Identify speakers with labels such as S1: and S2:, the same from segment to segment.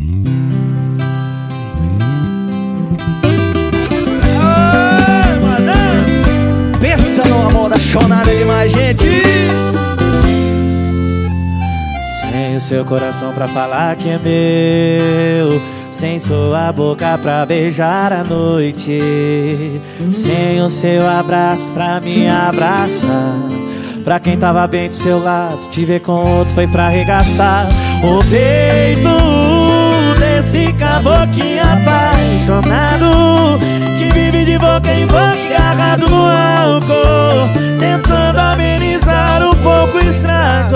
S1: Pensa no amor apaixonado demais, gente.
S2: Sem o seu coração pra falar que é meu, sem sua boca pra beijar à noite, sem o seu abraço pra me abraçar. Pra quem tava bem do seu lado, te ver com outro foi pra arregaçar o peito desse caboclinho apaixonado, que vive de boca em boca, agarrado no álcool, tentando amenizar um pouco o estrago.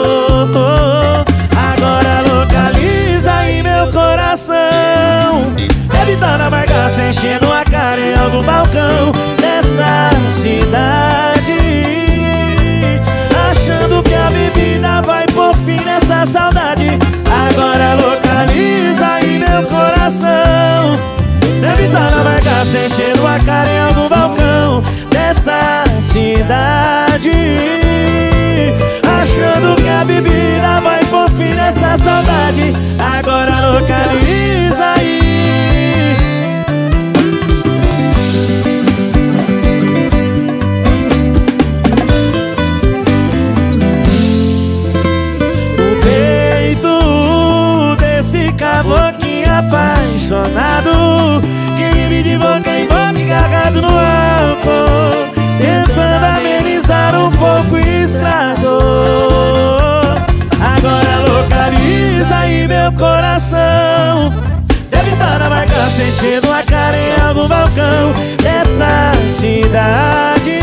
S2: Agora localiza aí meu coração, ele tá na bagaça enchendo a cara em algum balcão dessa cidade, achando que a bebida vai pôr fim nessa saudade. Agora localiza aí meu coração, deve tá na bagaça enchendo a cara em algum balcão dessa cidade, achando que a bebida vai pôr fim nessa saudade. Agora localiza aí. Caboclinho apaixonado, que vive de boca em boca, agarrado no álcool, tentando amenizar um pouco o estrago. Agora localiza aí meu coração, deve estar na bagaça enchendo a cara em algum balcão dessa cidade,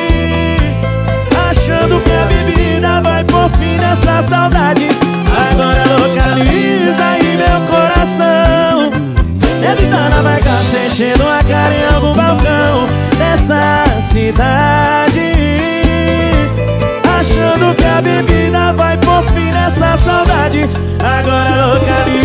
S2: achando que a bebida vai pôr fim nessa saudade. Agora localiza aí meu coração, deve estar na bagaça enchendo a cara em algum balcão dessa cidade, achando que a bebida vai pôr fim nessa saudade. Agora localiza